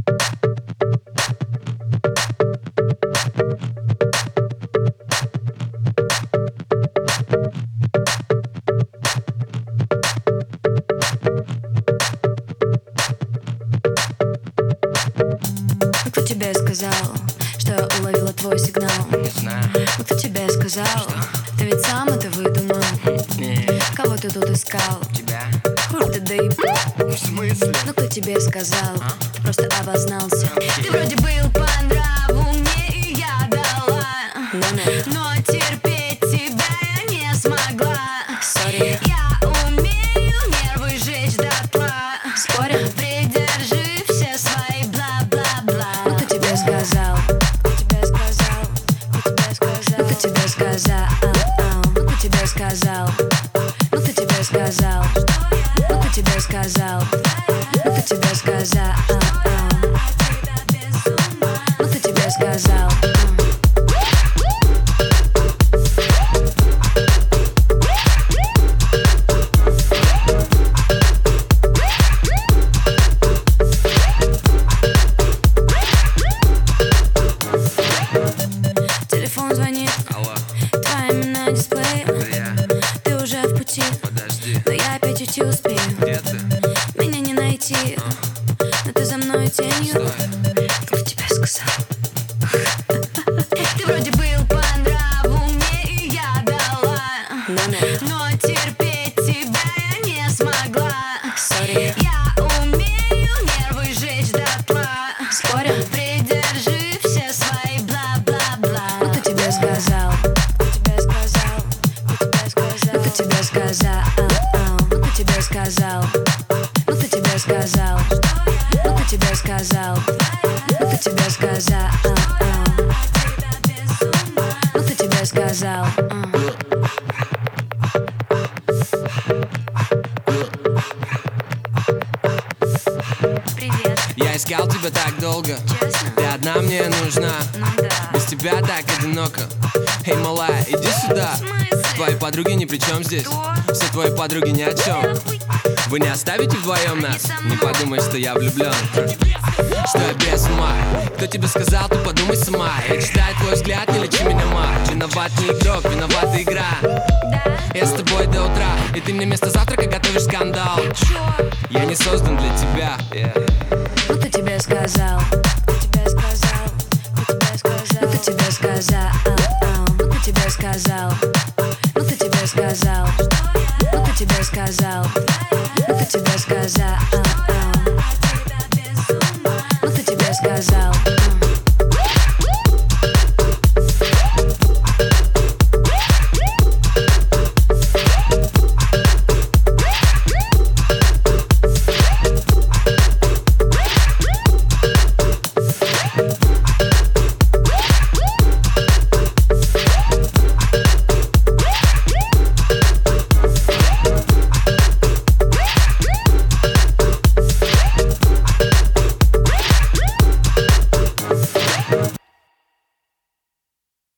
Кто тебе сказал, что я уловила твой сигнал? Не знаю. Кто тебе сказал? Ты ведь сам это выдумал. Кого ты тут искал? Тебя? Хуй ты доебал. В смысле? Ну кто тебе сказал? Ты просто обознался. Ты вроде был по нраву мне, и я дала. Но терпеть тебя я не смогла. Сори. Я умею нервы жечь дотла. Спорим? Придержи все свои бла-бла-бла. Ну кто тебе сказал? Кто тебе сказал? Кто тебе сказал? Ну кто тебе сказал? Ну кто тебе сказал? Ну кто тебе сказал? Ну кто тебе сказал? Ну кто тебе сказал? Ну кто тебе сказал? Телефон звонит, Алло, твое имя на дисплее. это я. Ты уже в пути, Подожди, но я опять уйти успею. где ты? Меня не найти, но ты за мной тенью. Стой. Кто тебе сказал? Ты вроде был по нраву мне, и я дала. Но терпеть тебя я не смогла. Сори. Я умею нервы жечь дотла. Спорим? Придержи все свои бла-бла-бла. Ну кто тебе сказал? Кто тебе сказал? Кто тебе сказал? Ну кто тебе сказал? Ну кто тебе сказал? Ну кто тебе сказал? Ну кто тебе сказал? Ну кто тебе сказал? Привет, Я искал тебя так долго, честно? ты одна мне нужна. Ну да. Без тебя так одиноко. Эй, малая, иди сюда. В смысле? Твои подруги ни при чем здесь. Что? Все твои подруги ни о чем. Нахуй. Вы не оставите вдвоем нас? со мной. Не подумай, что я влюблен. Что я без ума. Кто тебе сказал, ты подумай сама. Я читаю твой взгляд, не лечи меня, ма. Виноват не игрок, виновата игра. Да? Я с тобой до утра, и ты мне вместо завтрака готовишь скандал. Чё? Я не создан для тебя. Ну кто тебе сказал? Кто тебе сказал? Кто тебе сказал? Ну кто тебе сказал? Ну кто тебе сказал? Ну кто тебе сказал? Ну кто тебе сказал? Ну кто тебе сказал?